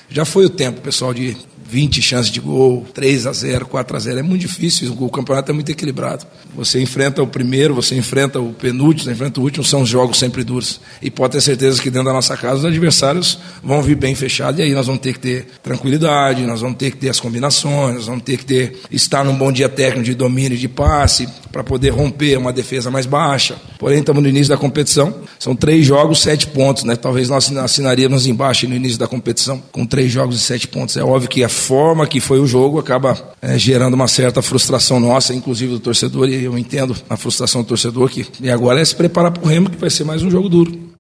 Já foi o tempo, pessoal, de 20 chances de gol, 3-0, 4-0. É muito difícil, o campeonato é muito equilibrado. Você enfrenta o primeiro, você enfrenta o penúltimo, você enfrenta o último, são jogos sempre duros. E pode ter certeza que dentro da nossa casa os adversários vão vir bem fechados, e aí nós vamos ter que ter tranquilidade, nós vamos ter que ter as combinações, nós vamos ter que estar num bom dia técnico de domínio e de passe, para poder romper uma defesa mais baixa. Porém, estamos no início da competição, são 3 jogos, 7 pontos, né? Talvez nós assinaríamos embaixo no início da competição, com 3 jogos e 7 pontos. É óbvio que a forma que foi o jogo acaba gerando uma certa frustração nossa, inclusive do torcedor, e eu entendo a frustração do torcedor, e agora é se preparar para o Remo, que vai ser mais um jogo duro.